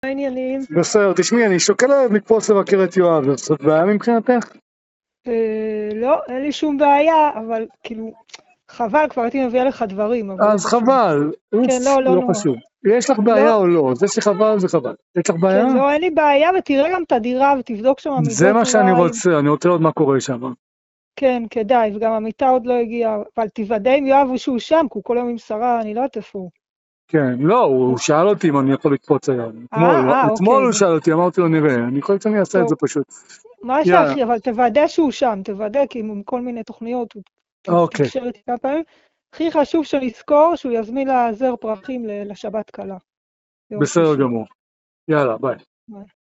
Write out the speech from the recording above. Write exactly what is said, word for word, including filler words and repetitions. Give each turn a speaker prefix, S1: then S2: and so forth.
S1: העניינים?
S2: בסדר, תשמעי, אני שוקל לקפוץ לבקר את יואב, זאת בעיה מבחינתך?
S1: לא, אין לי שום בעיה, אבל כאילו, חבל, כבר הייתי מביאה לך דברים.
S2: אז חבל,
S1: כן, לא, לא,
S2: לא
S1: לא.
S2: חשוב. יש לך בעיה או לא? זה שחבל זה חבל. יש לך בעיה?
S1: כן, לא, אין לי בעיה, ותראה גם את הדירה ותבדוק שם המידות.
S2: זה מה שאני רוצה, אני רוצה לראות מה קורה שם.
S1: כן, כדאי, וגם המיטה עוד לא הגיעה, אבל תוודא עם יואב שהוא שם, כי הוא כל יום עם שרה, אני לא יודעת איפה הוא. כן,
S2: לא, הוא שאל אותי אם אני יכול לקפוץ היום. אתמול הוא שאל אותי, אמרתי לו נראה, אני חושב שאני אעשה את זה פשוט.
S1: מה שאחי, אבל תוודא שהוא שם, תוודא, כי עם כל מיני תוכניות, הוא תקשר איתי כמה פעמים. הכי חשוב שנזכור שהוא יזמין לזר פרחים לשבת קלה.
S2: בסדר גמור. יאללה, ביי.
S1: ביי.